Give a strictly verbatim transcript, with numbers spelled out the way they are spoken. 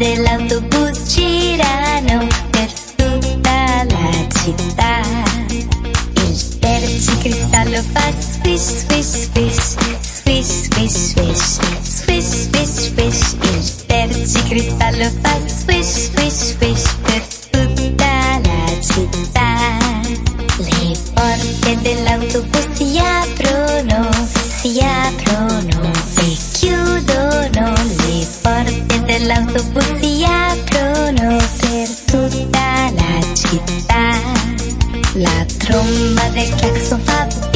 dell'autobus girano per tutta la città. Il tergicristallo fa swish, swish, swish, swish, swish, swish, swish, swish, swish. Il tergicristallo fa swish, swish, swish per tutta la città. Le porte dell'autobus si aprono, si aprono e chiudono. Le porte dell'autobus si aprono per tutta la città. La tromba del clacson fa